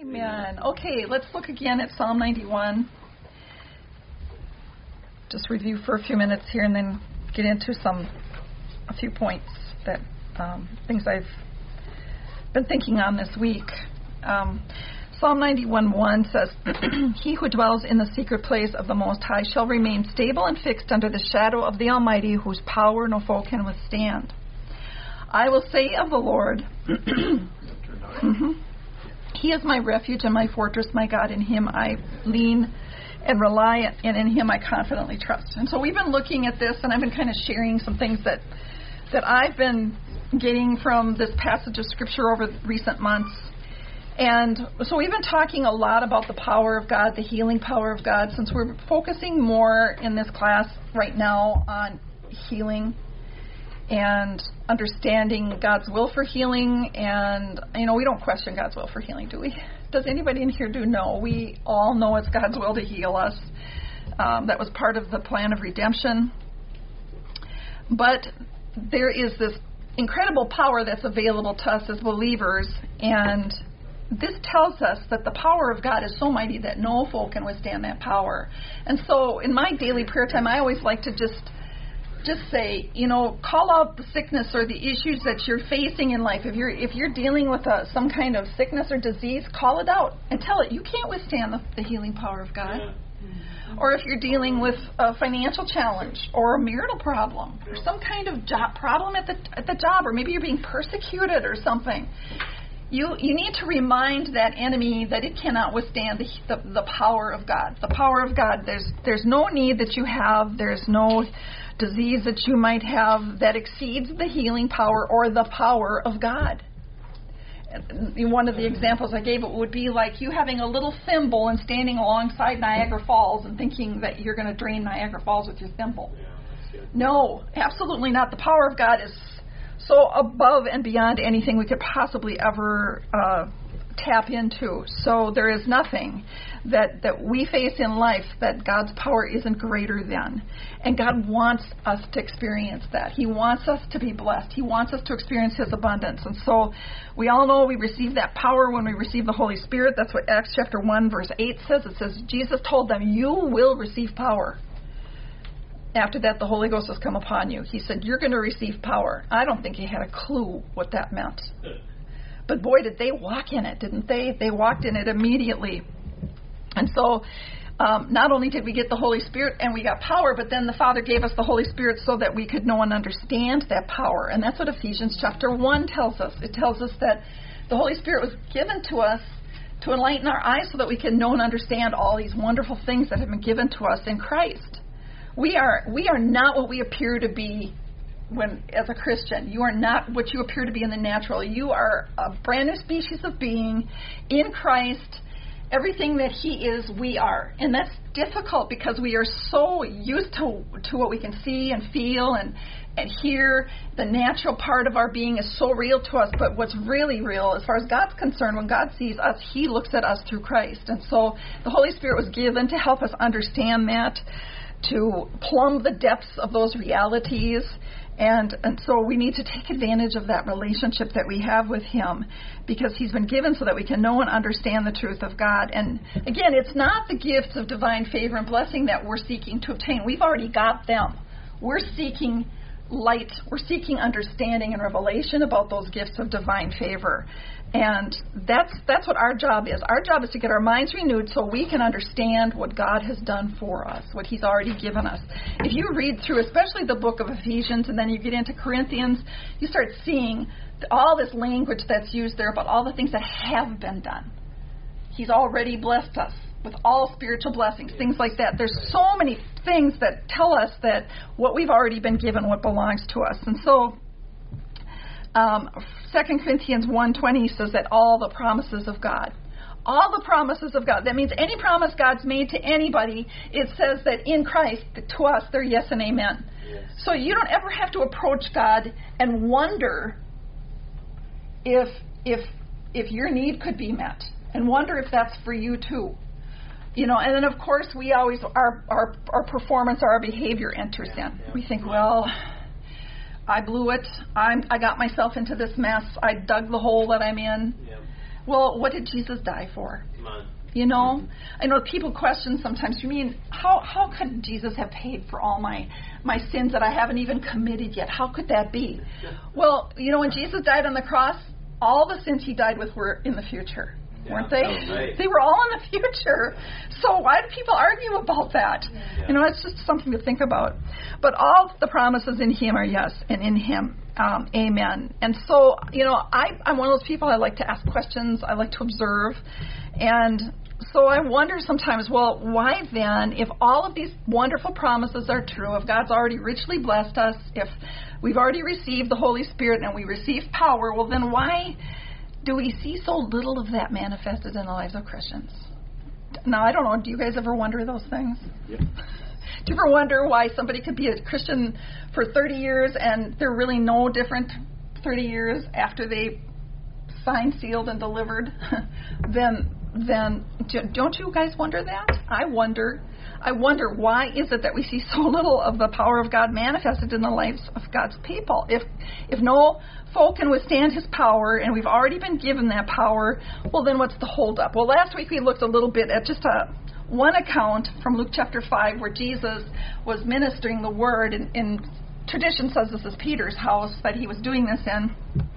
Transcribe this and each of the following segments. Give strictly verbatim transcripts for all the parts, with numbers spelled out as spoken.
Amen. Okay, let's look again at Psalm ninety-one. Just review for a few minutes here and then get into some, a few points that, um, things I've been thinking on this week. Um, Psalm ninety-one one says, He who dwells in the secret place of the Most High shall remain stable and fixed under the shadow of the Almighty, whose power no foe can withstand. I will say of the Lord, mm-hmm, He is my refuge and my fortress, my God. In Him I lean and rely, and in Him I confidently trust. And so we've been looking at this, and I've been kind of sharing some things that that I've been getting from this passage of Scripture over recent months. And so we've been talking a lot about the power of God, the healing power of God, since we're focusing more in this class right now on healing and understanding God's will for healing. And, you know, we don't question God's will for healing, do we? Does anybody in here do know? We all know it's God's will to heal us. Um, that was part of the plan of redemption. But there is this incredible power that's available to us as believers, and this tells us that the power of God is so mighty that no foe can withstand that power. And so in my daily prayer time, I always like to just just say, you know, call out the sickness or the issues that you're facing in life. If you're if you're dealing with a, some kind of sickness or disease, call it out and tell it you can't withstand the, the healing power of God. Yeah. Or if you're dealing with a financial challenge or a marital problem or some kind of job problem at the at the job, or maybe you're being persecuted or something, you you need to remind that enemy that it cannot withstand the, the the power of God. The power of God. There's there's no need that you have. There's no disease that you might have that exceeds the healing power or the power of God. One of the examples I gave it would be like you having a little thimble and standing alongside Niagara Falls and thinking that you're going to drain Niagara Falls with your thimble. No, absolutely not. The power of God is so above and beyond anything we could possibly ever uh, tap into. So there is nothing that, that we face in life that God's power isn't greater than. And God wants us to experience that. He wants us to be blessed. He wants us to experience His abundance. And so we all know we receive that power when we receive the Holy Spirit. That's what Acts chapter one verse eight says. It says, Jesus told them, you will receive power. After that, the Holy Ghost has come upon you. He said, you're going to receive power. I don't think he had a clue what that meant. But boy, did they walk in it, didn't they? They walked in it immediately. And so um, not only did we get the Holy Spirit and we got power, but then the Father gave us the Holy Spirit so that we could know and understand that power. And that's what Ephesians chapter one tells us. It tells us that the Holy Spirit was given to us to enlighten our eyes so that we can know and understand all these wonderful things that have been given to us in Christ. We are we are not what we appear to be when as a Christian. You are not what you appear to be in the natural. You are a brand new species of being in Christ. Everything that He is, we are. And that's difficult because we are so used to to what we can see and feel and, and hear. The natural part of our being is so real to us. But what's really real, as far as God's concerned, when God sees us, He looks at us through Christ. And so the Holy Spirit was given to help us understand that, to plumb the depths of those realities. And, and so we need to take advantage of that relationship that we have with Him, because He's been given so that we can know and understand the truth of God. And again, it's not the gifts of divine favor and blessing that we're seeking to obtain. We've already got them. We're seeking light. We're seeking understanding and revelation about those gifts of divine favor. And that's that's what our job is. Our job is to get our minds renewed so we can understand what God has done for us, what He's already given us. If you read through, especially the book of Ephesians, and then you get into Corinthians, you start seeing all this language that's used there about all the things that have been done. He's already blessed us with all spiritual blessings, things like that. There's so many things that tell us that what we've already been given, what belongs to us. And so Um, Second Corinthians one twenty says that all the promises of God, all the promises of God, that means any promise God's made to anybody, it says that in Christ, to us, they're yes and amen. Yes. So you don't ever have to approach God and wonder if if if your need could be met, and wonder if that's for you too. You know, and then of course we always, our our, our performance, our behavior enters in. Yeah. We think, well, I blew it. I'm, I got myself into this mess. I dug the hole that I'm in. Yep. Well, what did Jesus die for? Come on. You know, I know people question sometimes, you mean, how how could Jesus have paid for all my, my sins that I haven't even committed yet? How could that be? Well, you know, when Jesus died on the cross, all the sins he died with were in the future, yeah, weren't they? Right. They were all in the future. So why do people argue about that? Yeah. You know, it's just something to think about. But all the promises in him are yes, and in him, um, amen. And so, you know, I, I'm one of those people, I like to ask questions, I like to observe, and so I wonder sometimes, well, why then, if all of these wonderful promises are true, if God's already richly blessed us, if we've already received the Holy Spirit and we receive power, well, then why do we see so little of that manifested in the lives of Christians? Now, I don't know, do you guys ever wonder those things? Yep. Do you ever wonder why somebody could be a Christian for thirty years and they're really no different thirty years after they signed, sealed, and delivered than... then don't you guys wonder that? I wonder. I wonder why is it that we see so little of the power of God manifested in the lives of God's people? If if no folk can withstand his power and we've already been given that power, well, then what's the holdup? Well, last week we looked a little bit at just a one account from Luke chapter five where Jesus was ministering the word, and, and tradition says this is Peter's house that he was doing this in.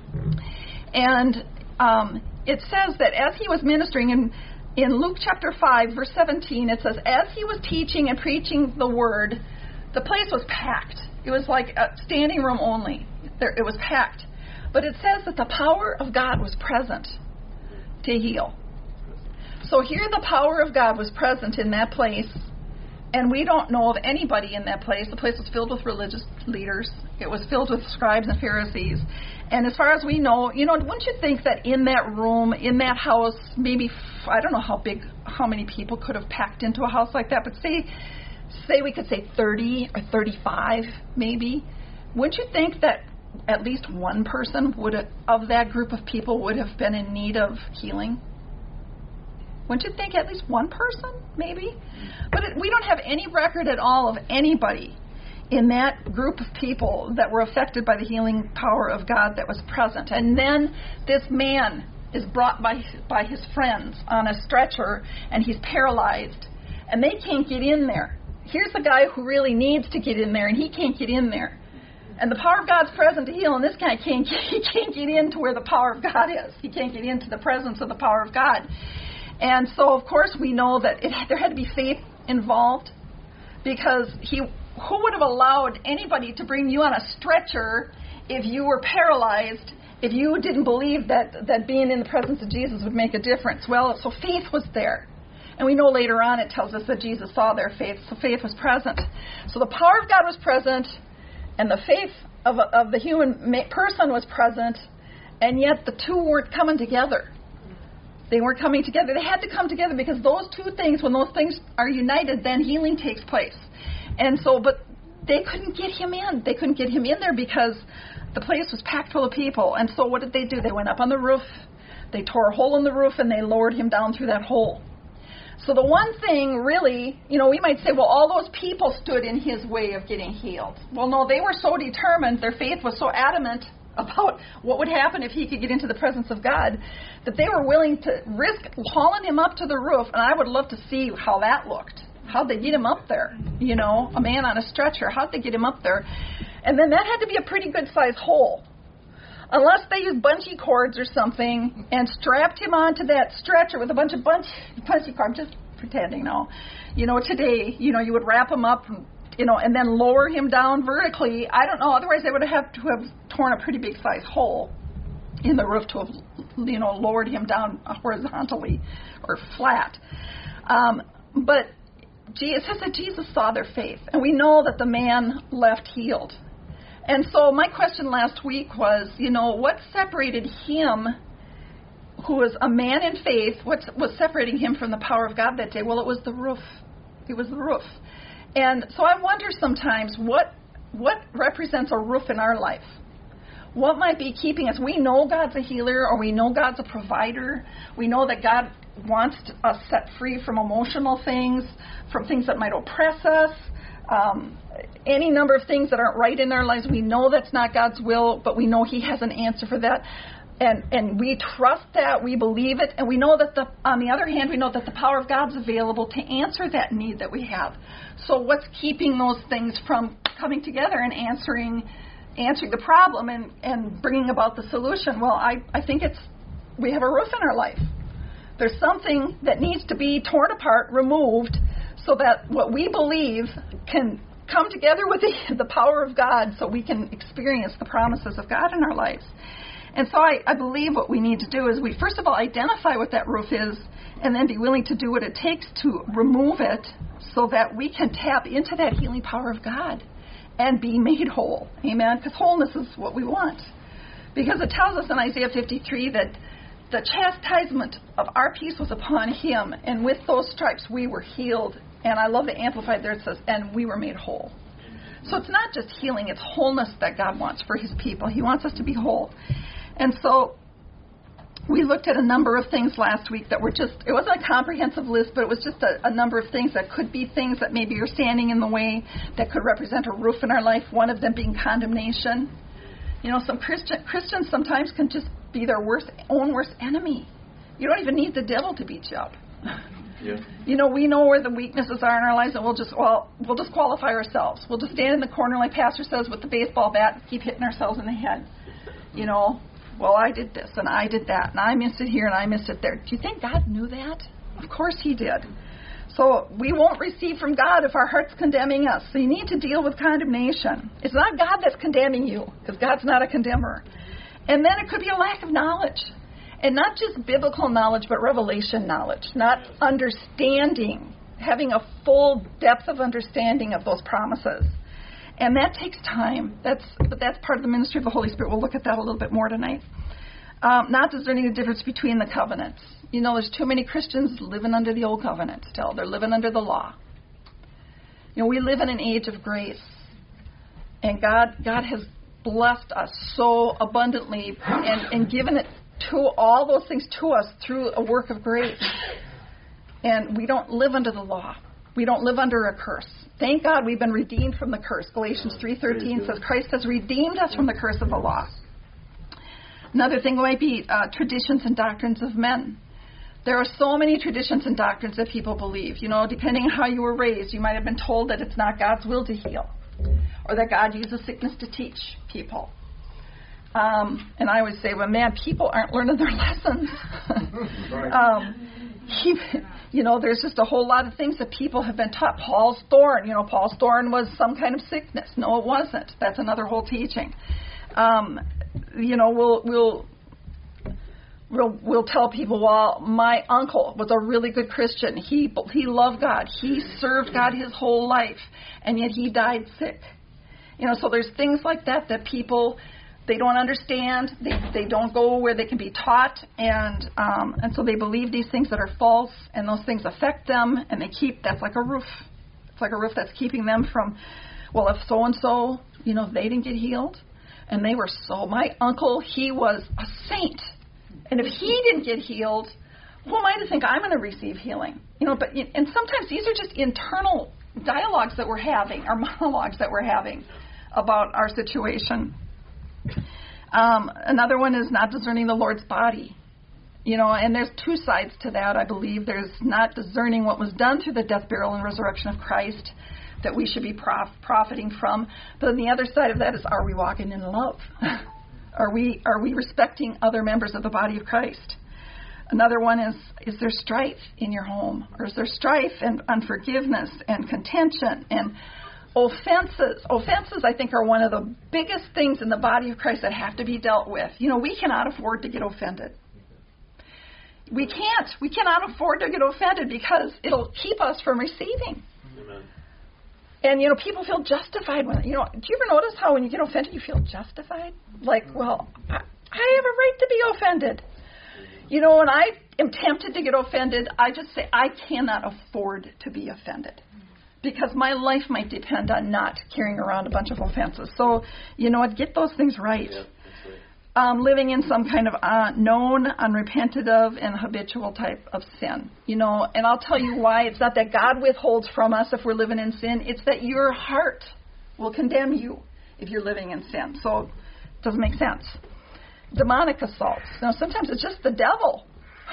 And um it says that as he was ministering in, in Luke chapter five, verse seventeen, it says, as he was teaching and preaching the word, the place was packed. It was like a standing room only. There, it was packed. But it says that the power of God was present to heal. So here the power of God was present in that place, and we don't know of anybody in that place. The place was filled with religious leaders. It was filled with scribes and Pharisees. And as far as we know, you know, wouldn't you think that in that room, in that house, maybe, I don't know how big, how many people could have packed into a house like that, but say, say we could say thirty or thirty-five maybe. Wouldn't you think that at least one person would have, of that group of people would have been in need of healing? Wouldn't you think at least one person, maybe? But it, we don't have any record at all of anybody in that group of people that were affected by the healing power of God that was present. And then this man is brought by by his friends on a stretcher, and he's paralyzed, and they can't get in there. Here's the guy who really needs to get in there, and he can't get in there. And the power of God's present to heal, and this guy can't, he can't get into where the power of God is. He can't get into the presence of the power of God. And so, of course, we know that it, there had to be faith involved, because he, who would have allowed anybody to bring you on a stretcher if you were paralyzed, if you didn't believe that, that being in the presence of Jesus would make a difference? Well, so faith was there. And we know later on it tells us that Jesus saw their faith, so faith was present. So the power of God was present, and the faith of, of the human person was present, and yet the two weren't coming together. They weren't coming together. They had to come together, because those two things, when those things are united, then healing takes place. And so, but they couldn't get him in. They couldn't get him in there because the place was packed full of people. And so what did they do? They went up on the roof, they tore a hole in the roof, and they lowered him down through that hole. So the one thing really, you know, we might say, well, all those people stood in his way of getting healed. Well, no, they were so determined, their faith was so adamant about what would happen if he could get into the presence of God, that they were willing to risk hauling him up to the roof. And I would love to see how that looked. How'd they get him up there? You know, a man on a stretcher, how'd they get him up there? And then that had to be a pretty good-sized hole. Unless they used bungee cords or something and strapped him onto that stretcher with a bunch of bunch, bungee cords. I'm just pretending now. You know, today, you know, you would wrap him up, you know, and then lower him down vertically. I don't know. Otherwise, they would have to have torn a pretty big-sized hole in the roof to have, you know, lowered him down horizontally or flat. Um, but it says that Jesus saw their faith, and we know that the man left healed. And so my question last week was, you know, what separated him, who was a man in faith, what was separating him from the power of God that day? Well, it was the roof. It was the roof. And so I wonder sometimes what what represents a roof in our life? What might be keeping us? We know God's a healer, or we know God's a provider. We know that God wants us set free from emotional things, from things that might oppress us. Um, any number of things that aren't right in our lives. We know that's not God's will, but we know he has an answer for that. And and we trust that, we believe it, and we know that the on the other hand, we know that the power of God's available to answer that need that we have. So what's keeping those things from coming together and answering answering the problem and, and bringing about the solution? Well, I, I think it's we have a roof in our life. There's something that needs to be torn apart, removed, so that what we believe can come together with the, the power of God so we can experience the promises of God in our lives. And so I, I believe what we need to do is we, first of all, identify what that roof is and then be willing to do what it takes to remove it so that we can tap into that healing power of God and be made whole. Amen? Because wholeness is what we want. Because it tells us in Isaiah fifty-three that the chastisement of our peace was upon him, and with those stripes we were healed. And I love the Amplified there, it says, and we were made whole. So it's not just healing, it's wholeness that God wants for his people. He wants us to be whole. And so we looked at a number of things last week that were just, it wasn't a comprehensive list, but it was just a, a number of things that could be things that maybe are standing in the way, that could represent a roof in our life, one of them being condemnation. You know, some Christian, Christians sometimes can just be their worst, own worst enemy. You don't even need the devil to beat you up. Yeah. You know, we know where the weaknesses are in our lives, and we'll just well, we'll just qualify ourselves. We'll just stand in the corner, like Pastor says, with the baseball bat, and keep hitting ourselves in the head. You know, well, I did this, and I did that, and I missed it here, and I missed it there. Do you think God knew that? Of course he did. So we won't receive from God if our heart's condemning us. So you need to deal with condemnation. It's not God that's condemning you, because God's not a condemner. And then it could be a lack of knowledge. And not just biblical knowledge, but revelation knowledge. Not understanding, having a full depth of understanding of those promises. And that takes time. That's But that's part of the ministry of the Holy Spirit. We'll look at that a little bit more tonight. Um, not discerning the difference between the covenants. You know, there's too many Christians living under the old covenant still. They're living under the law. You know, we live in an age of grace. And God, God has blessed us so abundantly and, and given it to all those things to us through a work of grace. And we don't live under the law. We don't live under a curse. Thank God we've been redeemed from the curse. Galatians three thirteen says Christ has redeemed us from the curse of the law. Another thing might be uh, traditions and doctrines of men. There are so many traditions and doctrines that people believe. You know, depending on how you were raised, you might have been told that it's not God's will to heal, or that God uses sickness to teach people. Um, and I always say, well, man, people aren't learning their lessons. um, he, you know, there's just a whole lot of things that people have been taught. Paul's thorn, you know, Paul's thorn was some kind of sickness. No, it wasn't. That's another whole teaching. Um, you know, we'll we'll we'll we'll tell people, well, my uncle was a really good Christian. He he loved God. He served God his whole life, and yet he died sick. You know, so there's things like that that people, they don't understand. They they don't go where they can be taught, and um, and so they believe these things that are false, and those things affect them, and they keep. That's like a roof. It's like a roof that's keeping them from. Well, if so and so, you know, they didn't get healed, and they were so. My uncle, he was a saint, and if he didn't get healed, who am I to think I'm going to receive healing? You know, but and sometimes these are just internal dialogues that we're having, or monologues that we're having about our situation. Um, another one is not discerning the Lord's body. You know, and there's two sides to that, I believe. There's not discerning what was done through the death, burial, and resurrection of Christ that we should be prof- profiting from. But on the other side of that is, are we walking in love? are we are we respecting other members of the body of Christ? Another one is, is there strife in your home? Or is there strife and unforgiveness and contention and offenses? Offenses, I think, are one of the biggest things in the body of Christ that have to be dealt with. You know, we cannot afford to get offended. We can't. We cannot afford to get offended because it'll keep us from receiving. Amen. And, you know, people feel justified when, you know, do you ever notice how when you get offended you feel justified? Like, well, I, I have a right to be offended. You know, when I am tempted to get offended, I just say, I cannot afford to be offended. Because my life might depend on not carrying around a bunch of offenses. So, you know what, get those things right. Yeah, that's right. Um, living in some kind of uh, known, unrepented of, and habitual type of sin. You know, and I'll tell you why. It's not that God withholds from us if we're living in sin. It's that your heart will condemn you if you're living in sin. So it doesn't make sense. demonic assaults. Now, sometimes it's just the devil,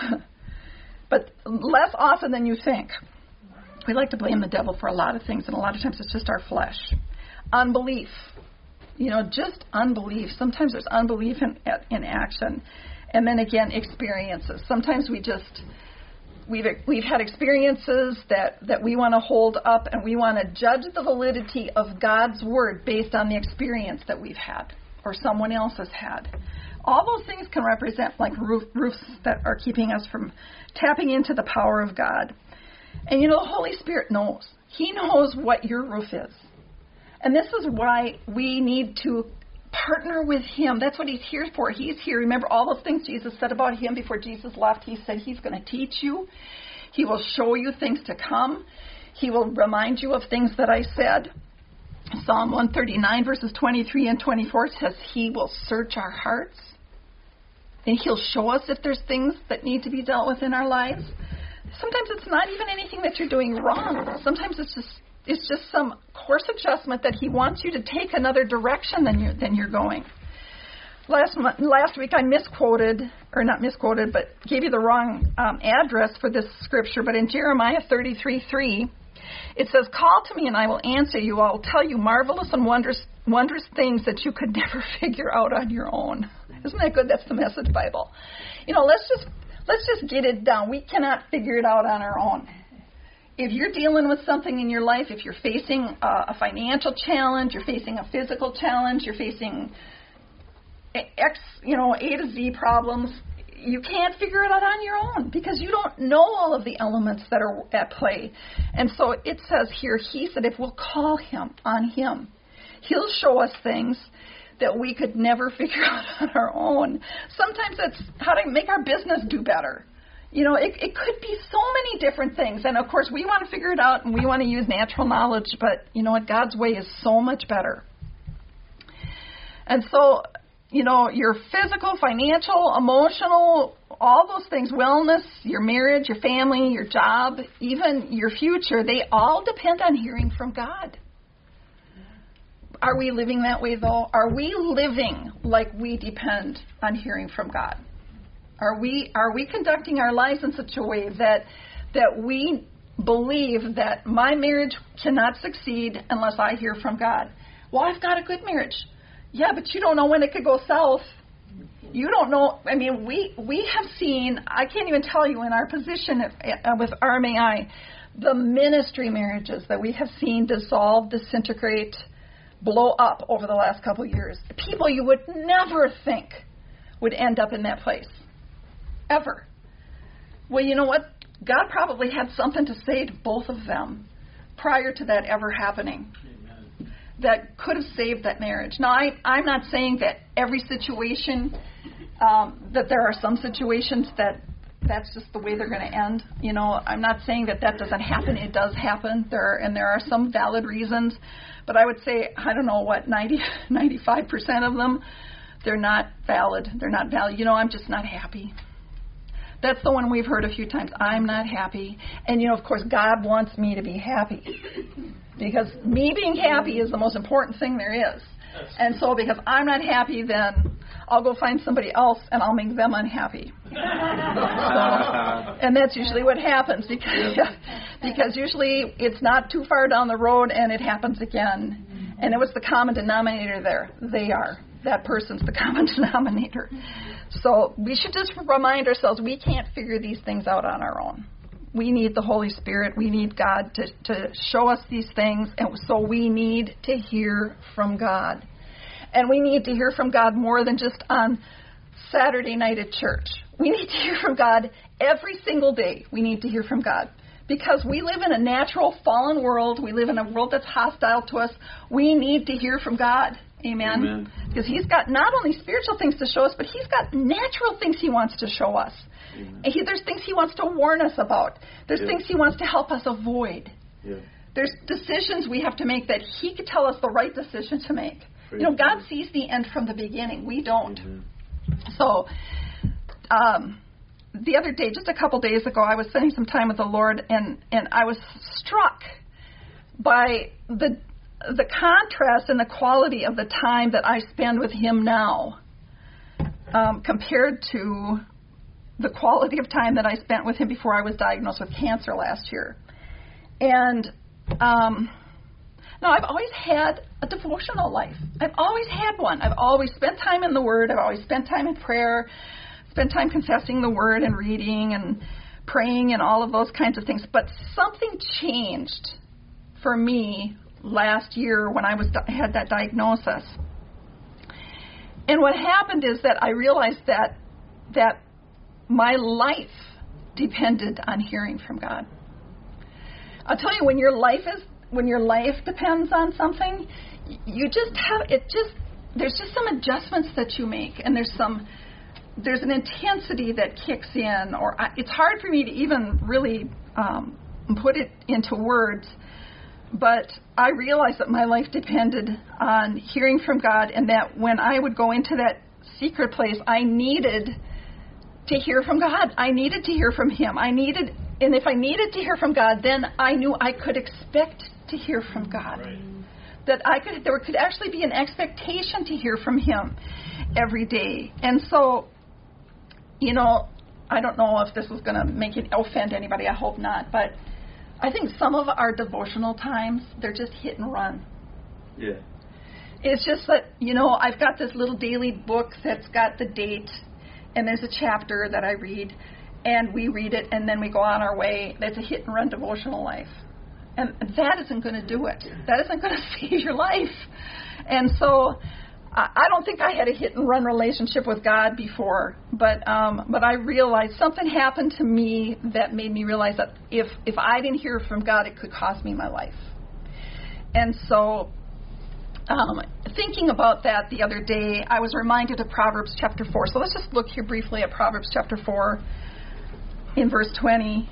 but less often than you think. We like to blame the devil for a lot of things, and a lot of times it's just our flesh. Unbelief. You know, just unbelief. Sometimes there's unbelief in, in action. And then again, experiences. Sometimes we just, we've we've had experiences that, that we want to hold up, and we want to judge the validity of God's word based on the experience that we've had or someone else has had. All those things can represent like roof, roofs that are keeping us from tapping into the power of God. And you know, the Holy Spirit knows. He knows what your roof is. And this is why we need to partner with him. That's what he's here for. He's here. Remember all those things Jesus said about him before Jesus left. He said he's going to teach you. He will show you things to come. He will remind you of things that I said. Psalm one thirty-nine verses twenty-three and twenty-four says he will search our hearts. And he'll show us if there's things that need to be dealt with in our lives. Sometimes it's not even anything that you're doing wrong. Sometimes it's just it's just some course adjustment that he wants you to take another direction than you're, than you're going. Last month, last week I misquoted, or not misquoted, but gave you the wrong um, address for this scripture. But in Jeremiah thirty-three three, it says, "Call to me and I will answer you. I will tell you marvelous and wondrous, wondrous things that you could never figure out on your own." Isn't that good? That's the Message Bible. You know, let's just let's just get it down. We cannot figure it out on our own. If you're dealing with something in your life, if you're facing a, a financial challenge, you're facing a physical challenge, you're facing X, you know, A to Z problems, you can't figure it out on your own because you don't know all of the elements that are at play. And so it says here, he said, if we'll call him on him, he'll show us things that we could never figure out on our own. Sometimes it's how to make our business do better. You know, it, it could be so many different things. And, of course, we want to figure it out and we want to use natural knowledge. But, you know what, God's way is so much better. And so, you know, your physical, financial, emotional, all those things, wellness, your marriage, your family, your job, even your future, they all depend on hearing from God. Are we living that way, though? Are we living like we depend on hearing from God? Are we are we conducting our lives in such a way that that we believe that my marriage cannot succeed unless I hear from God? Well, I've got a good marriage. Yeah, but you don't know when it could go south. You don't know. I mean, we we have seen, I can't even tell you in our position at, with R M A I, the ministry marriages that we have seen dissolve, disintegrate, blow up over the last couple of years. People you would never think would end up in that place. Ever. Well, you know what? God probably had something to say to both of them prior to that ever happening. Amen. That could have saved that marriage. Now, I, I'm not saying that every situation, um, that there are some situations that that's just the way they're going to end. You know, I'm not saying that that doesn't happen. It does happen. There are, and there are some valid reasons. But I would say, I don't know what, ninety, ninety-five percent of them, they're not valid. They're not valid. You know, I'm just not happy. That's the one we've heard a few times. I'm not happy. And, you know, of course, God wants me to be happy. Because me being happy is the most important thing there is. And so because I'm not happy, then I'll go find somebody else and I'll make them unhappy. So, and that's usually what happens because, because usually it's not too far down the road and it happens again. And it was the common denominator there. They are. That person's the common denominator. So we should just remind ourselves we can't figure these things out on our own. We need the Holy Spirit. We need God to, to show us these things. And so we need to hear from God. And we need to hear from God more than just on Saturday night at church. We need to hear from God every single day. We need to hear from God. Because we live in a natural, fallen world. We live in a world that's hostile to us. We need to hear from God. Amen. Amen. Because he's got not only spiritual things to show us, but he's got natural things he wants to show us. And he, there's things he wants to warn us about. There's yeah. things he wants to help us avoid. Yeah. There's decisions we have to make that he could tell us the right decision to make. Praise you know, God, God sees the end from the beginning. We don't. Mm-hmm. So, um, the other day, just a couple days ago, I was spending some time with the Lord, and, and I was struck by the the contrast and the quality of the time that I spend with him now um, compared to the quality of time that I spent with him before I was diagnosed with cancer last year. And um, now I've always had a devotional life. I've always had one. I've always spent time in the Word. I've always spent time in prayer, spent time confessing the Word and reading and praying and all of those kinds of things. But something changed for me last year when I was had that diagnosis. And what happened is that I realized that that my life depended on hearing from God. I'll tell you, when your life is when your life depends on something, you just have it just there's just some adjustments that you make, and there's some there's an intensity that kicks in, or I, it's hard for me to even really um, put it into words. But I realized that my life depended on hearing from God, and that when I would go into that secret place, I needed to hear from God. I needed to hear from Him. I needed, and if I needed to hear from God, then I knew I could expect to hear from God. Right. That I could, there could actually be an expectation to hear from Him every day. And so, you know, I don't know if this is going to make it offend anybody. I hope not, but I think some of our devotional times, they're just hit and run. Yeah. It's just that, you know, I've got this little daily book that's got the date, and there's a chapter that I read, and we read it, and then we go on our way. That's a hit and run devotional life. And that isn't going to do it. That isn't going to save your life. And so I don't think I had a hit and run relationship with God before, but um, but I realized something happened to me that made me realize that if if I didn't hear from God, it could cost me my life. And so um, thinking about that the other day, I was reminded of Proverbs chapter four. So let's just look here briefly at Proverbs chapter four in verse twenty.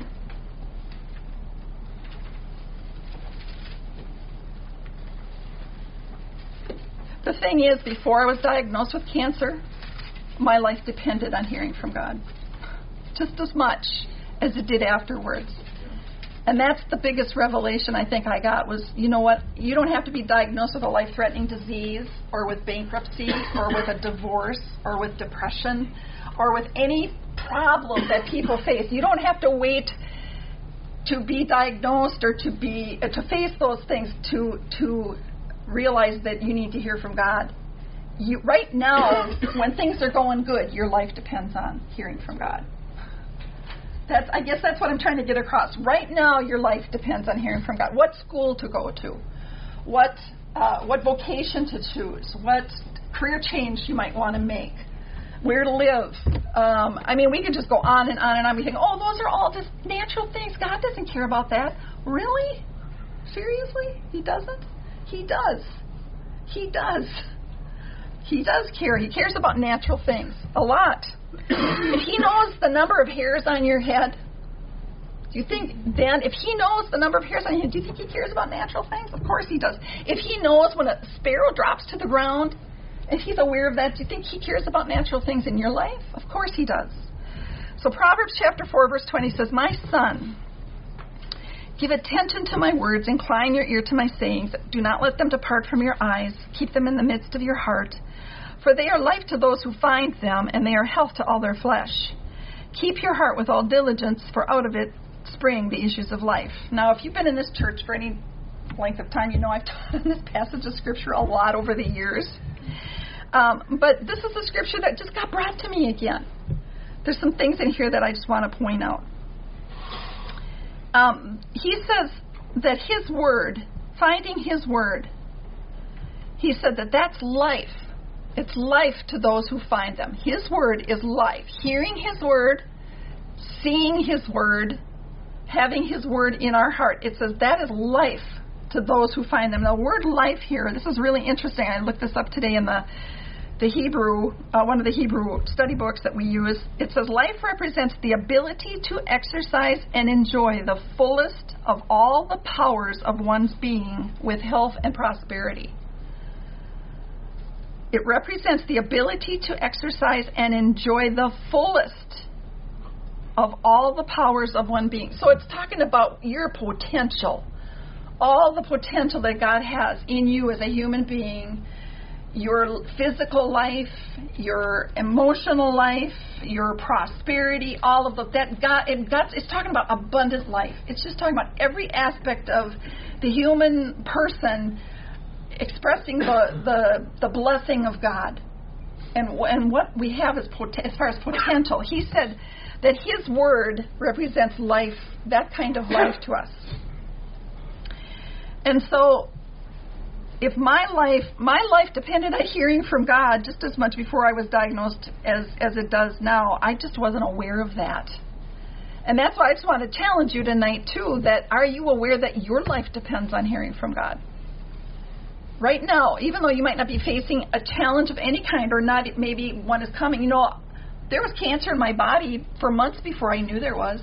The thing is, before I was diagnosed with cancer, my life depended on hearing from God, just as much as it did afterwards. And that's the biggest revelation I think I got was, you know what, you don't have to be diagnosed with a life-threatening disease or with bankruptcy or with a divorce or with depression or with any problem that people face. You don't have to wait to be diagnosed or to be uh, to face those things to to realize that you need to hear from God. You, right now, when things are going good, your life depends on hearing from God. That's, I guess that's what I'm trying to get across. Right now, your life depends on hearing from God. What school to go to, what uh, what vocation to choose, what career change you might want to make, where to live. Um, I mean, we could just go on and on and on. We think, oh, those are all just natural things. God doesn't care about that. Really? Seriously? He doesn't? He does. He does. He does care. He cares about natural things a lot. If He knows the number of hairs on your head, do you think then, if He knows the number of hairs on your head, do you think He cares about natural things? Of course He does. If He knows when a sparrow drops to the ground, if He's aware of that, do you think He cares about natural things in your life? Of course He does. So Proverbs chapter four, verse twenty says, "My son, give attention to my words, incline your ear to my sayings. Do not let them depart from your eyes. Keep them in the midst of your heart. For they are life to those who find them, and they are health to all their flesh. Keep your heart with all diligence, for out of it spring the issues of life." Now, if you've been in this church for any length of time, you know I've taught on this passage of Scripture a lot over the years. Um, but this is a Scripture that just got brought to me again. There's some things in here that I just want to point out. Um, he says that His Word, finding His Word, He said that that's life. It's life to those who find them. His Word is life. Hearing His Word, seeing His Word, having His Word in our heart. It says that is life to those who find them. The word life here, this is really interesting. I looked this up today in the the Hebrew, uh, one of the Hebrew study books that we use. It says life represents the ability to exercise and enjoy the fullest of all the powers of one's being with health and prosperity. It represents the ability to exercise and enjoy the fullest of all the powers of one being. So it's talking about your potential, all the potential that God has in you as a human being. your physical life, your emotional life, your prosperity, all of the, that God, it, God's, it's talking about abundant life. It's just talking about every aspect of the human person expressing the the, the blessing of God. And, and what we have is pot- as far as potential. He said that His Word represents life, that kind of life to us. And so, if my life, my life depended on hearing from God just as much before I was diagnosed as, as it does now, I just wasn't aware of that. And that's why I just want to challenge you tonight, too, that are you aware that your life depends on hearing from God? Right now, even though you might not be facing a challenge of any kind or not, maybe one is coming, you know, there was cancer in my body for months before I knew there was.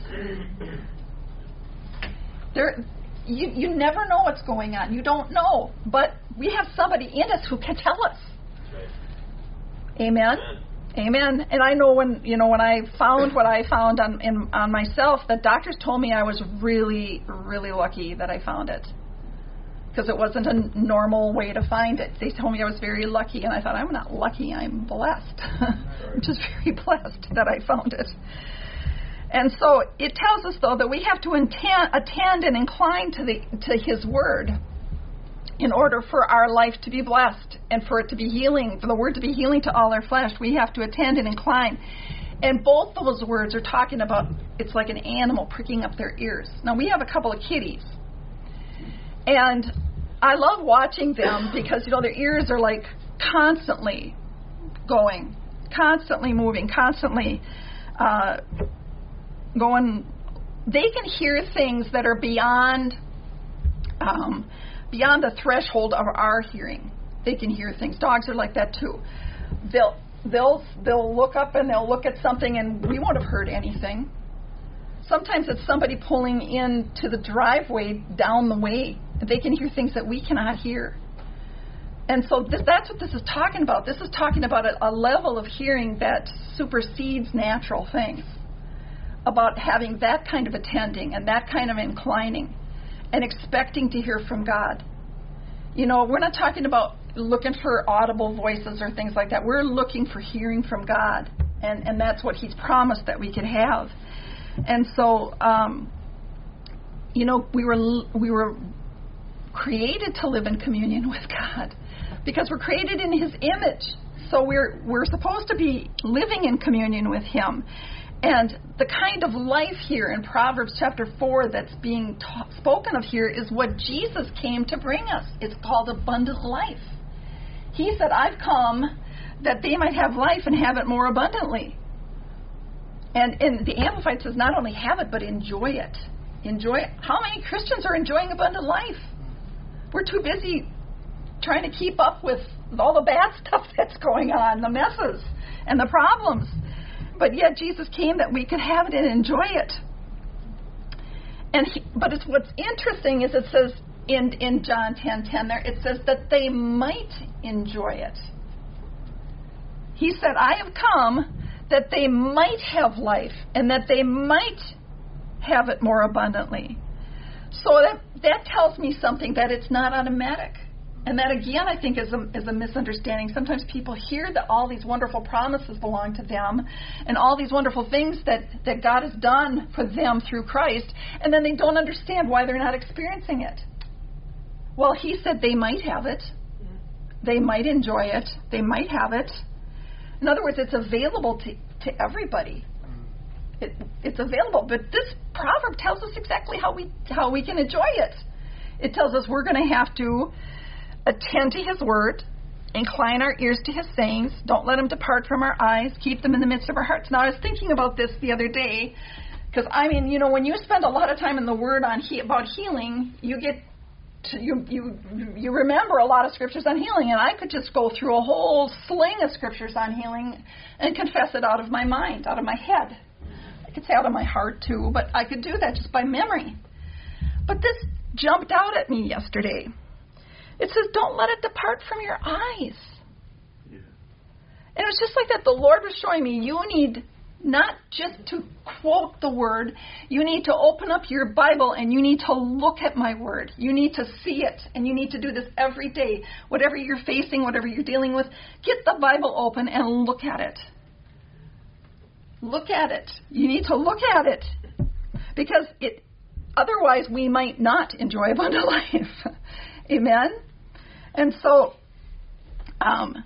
There, you, you never know what's going on. You don't know. But we have somebody in us who can tell us. Right. Amen? Amen. Amen. And I know when, you know, when I found what I found on, in, on myself, the doctors told me I was really, really lucky that I found it. Because it wasn't a normal way to find it. They told me I was very lucky, and I thought, I'm not lucky, I'm blessed. I'm just very blessed that I found it. And so it tells us, though, that we have to attend, attend and incline to the to His Word in order for our life to be blessed and for it to be healing, for the Word to be healing to all our flesh. We have to attend and incline. And both those words are talking about, it's like an animal pricking up their ears. Now, we have a couple of kitties. And I love watching them because, you know, their ears are like constantly going, constantly moving, constantly uh, going. They can hear things that are beyond um, beyond the threshold of our hearing. They can hear things. Dogs are like that too. They'll they'll they'll look up and they'll look at something and we won't have heard anything. Sometimes it's somebody pulling into the driveway down the way. They can hear things that we cannot hear. And so th- that's what this is talking about. This is talking about a, a level of hearing that supersedes natural things. About having that kind of attending and that kind of inclining and expecting to hear from God. You know, we're not talking about looking for audible voices or things like that. We're looking for hearing from God. And, and that's what He's promised that we could have. And so, um, you know, we were we were created to live in communion with God because we're created in His image. So we're we're supposed to be living in communion with Him. And the kind of life here in Proverbs chapter four that's being ta- spoken of here is what Jesus came to bring us. It's called abundant life. He said, I've come that they might have life and have it more abundantly. And, and the Amplified says not only have it, but enjoy it. Enjoy it. How many Christians are enjoying abundant life? We're too busy trying to keep up with all the bad stuff that's going on, the messes and the problems. But yet Jesus came that we could have it and enjoy it. And he, but it's what's interesting is it says in, in John ten ten there, it says that they might enjoy it. He said, I have come that they might have life and that they might have it more abundantly. So that that tells me something, that it's not automatic. And that, again, I think is a, is a misunderstanding. Sometimes people hear that all these wonderful promises belong to them and all these wonderful things that, that God has done for them through Christ, and then they don't understand why they're not experiencing it. Well, He said they might have it. They might enjoy it. They might have it. In other words, it's available to, to everybody. It, it's available. But this proverb tells us exactly how we how we can enjoy it. It tells us we're going to have to attend to His word, incline our ears to His sayings, don't let them depart from our eyes, keep them in the midst of our hearts. Now, I was thinking about this the other day, because, I mean, you know, when you spend a lot of time in the word on he, about healing, you get to, you, you, you remember a lot of scriptures on healing, and I could just go through a whole sling of scriptures on healing and confess it out of my mind, out of my head. I could say out of my heart, too, but I could do that just by memory. But this jumped out at me yesterday. It says, don't let it depart from your eyes. Yeah. And it was just like that. The Lord was showing me, you need not just to quote the word. You need to open up your Bible and you need to look at my word. You need to see it, and you need to do this every day. Whatever you're facing, whatever you're dealing with, get the Bible open and look at it. Look at it. You need to look at it, because it otherwise we might not enjoy abundant life. Amen? And so um,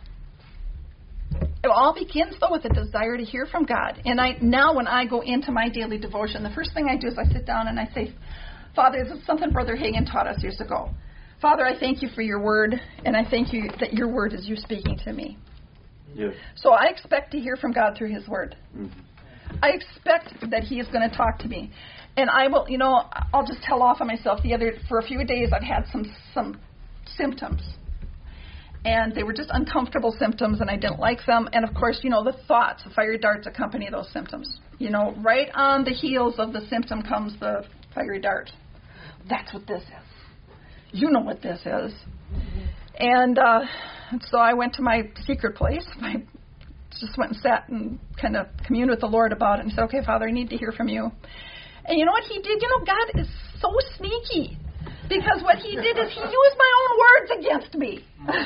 it all begins, though, with a desire to hear from God. And I now when I go into my daily devotion, the first thing I do is I sit down and I say, Father, this is something Brother Hagin taught us years ago. Father, I thank you for your word, and I thank you that your word is you speaking to me. Yes. So I expect to hear from God through his word. Mm-hmm. I expect that he is going to talk to me. And I will, you know, I'll just tell off on myself. The other, for a few days, I've had some some symptoms. And they were just uncomfortable symptoms, and I didn't like them. And, of course, you know, the thoughts, the fiery darts accompany those symptoms. You know, right on the heels of the symptom comes the fiery dart. That's what this is. You know what this is. And uh, so I went to my secret place. I just went and sat and kind of communed with the Lord about it and said, okay, Father, I need to hear from you. And you know what he did? You know, God is so sneaky, because what he did is he used my own words against me.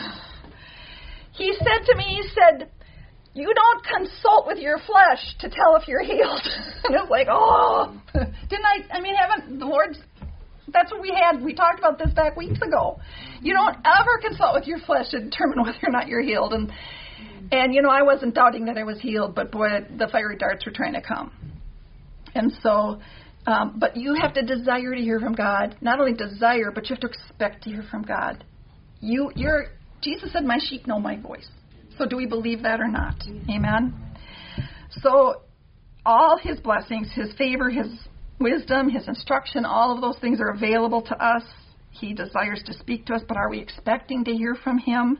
He said to me, he said, you don't consult with your flesh to tell if you're healed. And it was like, oh, didn't I, I mean, haven't the Lord's, that's what we had. We talked about this back weeks ago. You don't ever consult with your flesh to determine whether or not you're healed. And, and you know, I wasn't doubting that I was healed, but boy, the fiery darts were trying to come. And so, um, but you have to desire to hear from God. Not only desire, but you have to expect to hear from God. You, you're, Jesus said, my sheep know my voice. So do we believe that or not? Amen? So all his blessings, his favor, his wisdom, his instruction, all of those things are available to us. He desires to speak to us, but are we expecting to hear from him?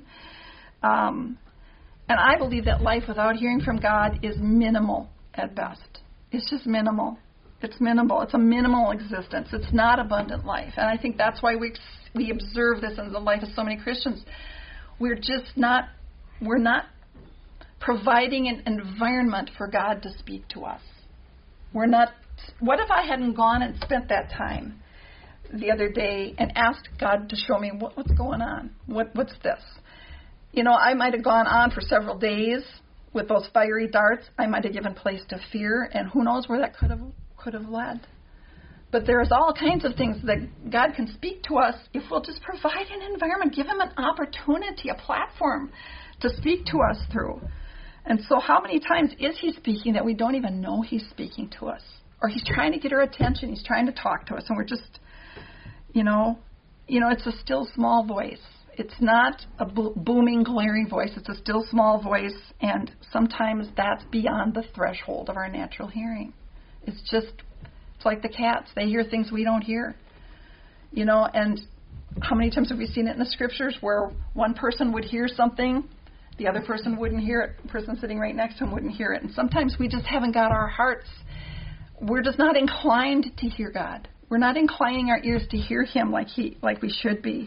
Um, and I believe that life without hearing from God is minimal at best. It's just minimal. It's minimal. It's a minimal existence. It's not abundant life. And I think that's why we we observe this in the life of so many Christians. We're just not, we're not providing an environment for God to speak to us. We're not, what if I hadn't gone and spent that time the other day and asked God to show me what, what's going on? What What's this? You know, I might have gone on for several days with those fiery darts. I might have given place to fear, and who knows where that could have could have led. But there's all kinds of things that God can speak to us if we'll just provide an environment, give him an opportunity, a platform to speak to us through. And so how many times is he speaking that we don't even know he's speaking to us? Or he's trying to get our attention, he's trying to talk to us, and we're just, you know, you know, it's a still small voice. It's not a bo- booming, glaring voice. It's a still small voice, and sometimes that's beyond the threshold of our natural hearing. It's just, it's like the cats. They hear things we don't hear. You know, and how many times have we seen it in the scriptures where one person would hear something, the other person wouldn't hear it, the person sitting right next to him wouldn't hear it. And sometimes we just haven't got our hearts, we're just not inclined to hear God. We're not inclining our ears to hear him like he, like we should be.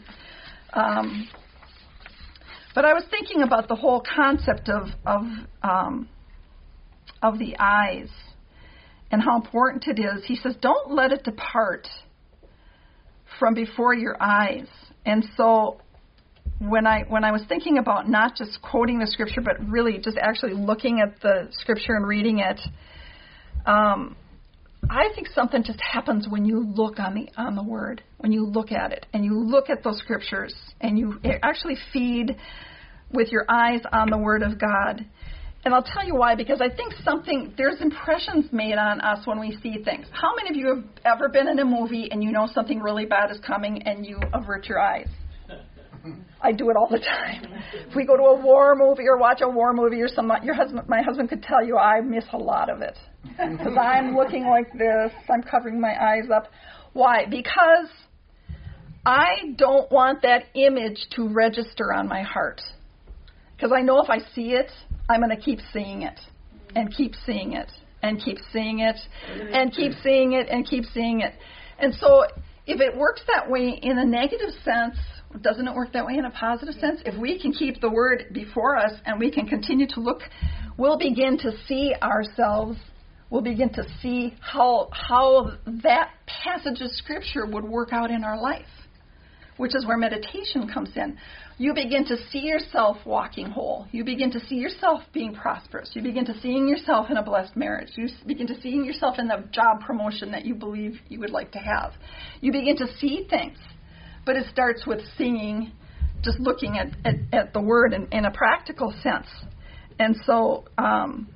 Um, but I was thinking about the whole concept of of um, of the eyes and how important it is. He says, don't let it depart from before your eyes. And so when I when I was thinking about not just quoting the scripture, but really just actually looking at the scripture and reading it, um, I think something just happens when you look on the on the Word, when you look at it, and you look at those scriptures, and you actually feed with your eyes on the Word of God. And I'll tell you why, because I think something, there's impressions made on us when we see things. How many of you have ever been in a movie and you know something really bad is coming and you avert your eyes? I do it all the time. If we go to a war movie or watch a war movie or some, your husband, my husband could tell you I miss a lot of it. Because I'm looking like this. I'm covering my eyes up. Why? Because I don't want that image to register on my heart. Because I know if I see it, I'm going to keep seeing it and keep seeing it and keep seeing it and keep seeing it and keep seeing it. And so if it works that way in a negative sense, Doesn't it work that way in a positive sense? If we can keep the Word before us and we can continue to look, we'll begin to see ourselves, we'll begin to see how how that passage of Scripture would work out in our life, which is where meditation comes in. You begin to see yourself walking whole. You begin to see yourself being prosperous. You begin to seeing yourself in a blessed marriage. You begin to seeing yourself in the job promotion that you believe you would like to have. You begin to see things. But it starts with seeing, just looking at, at, at the Word in, in a practical sense. And so um,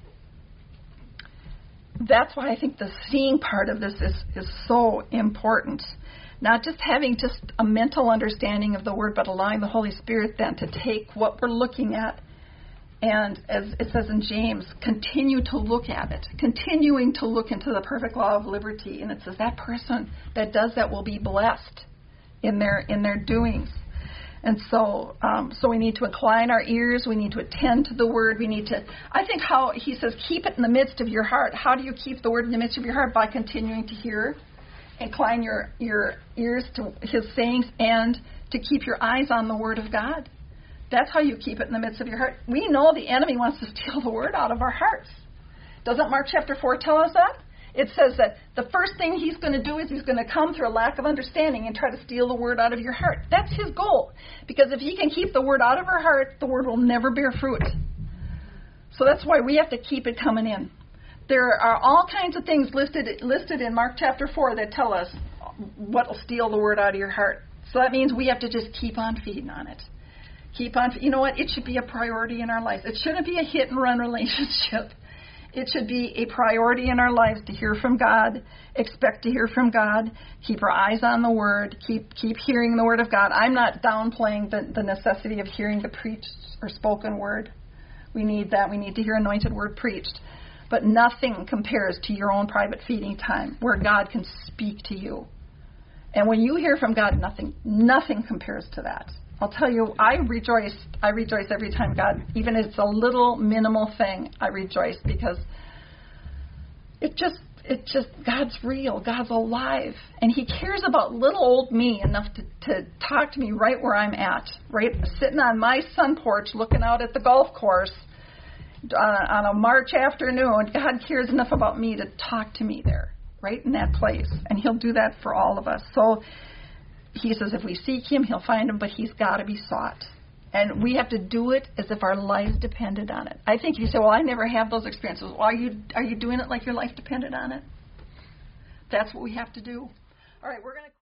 that's why I think the seeing part of this is, is so important. Not just having just a mental understanding of the Word, but allowing the Holy Spirit then to take what we're looking at and, as it says in James, continue to look at it, continuing to look into the perfect law of liberty. And it says that person that does that will be blessed in their in their doings. And so um, so we need to incline our ears. We need to attend to the Word. We need to, I think how he says, keep it in the midst of your heart. How do you keep the Word in the midst of your heart? By continuing to hear. Incline your, your ears to his sayings and to keep your eyes on the Word of God. That's how you keep it in the midst of your heart. We know the enemy wants to steal the Word out of our hearts. Doesn't Mark chapter four tell us that? It says that the first thing he's going to do is he's going to come through a lack of understanding and try to steal the Word out of your heart. That's his goal. Because if he can keep the Word out of our heart, the Word will never bear fruit. So that's why we have to keep it coming in. There are all kinds of things listed listed in Mark chapter four that tell us what will steal the Word out of your heart. So that means we have to just keep on feeding on it. Keep on, you know what? It should be a priority in our lives. It shouldn't be a hit and run relationship. It should be a priority in our lives to hear from God, expect to hear from God, keep our eyes on the Word, keep keep hearing the Word of God. I'm not downplaying the, the necessity of hearing the preached or spoken Word. We need that. We need to hear anointed Word preached. But nothing compares to your own private feeding time where God can speak to you. And when you hear from God, nothing nothing compares to that. I'll tell you, I rejoice. I rejoice every time God, even if it's a little minimal thing, I rejoice because it just, it just, God's real. God's alive. And he cares about little old me enough to, to talk to me right where I'm at, right? Sitting on my sun porch looking out at the golf course on a, on a March afternoon. God cares enough about me to talk to me there, right in that place. And he'll do that for all of us. So he says if we seek him, he'll find him, but he's got to be sought. And we have to do it as if our lives depended on it. I think if you say, well, I never have those experiences. Well, are you, are you doing it like your life depended on it? That's what we have to do. All right, we're going to...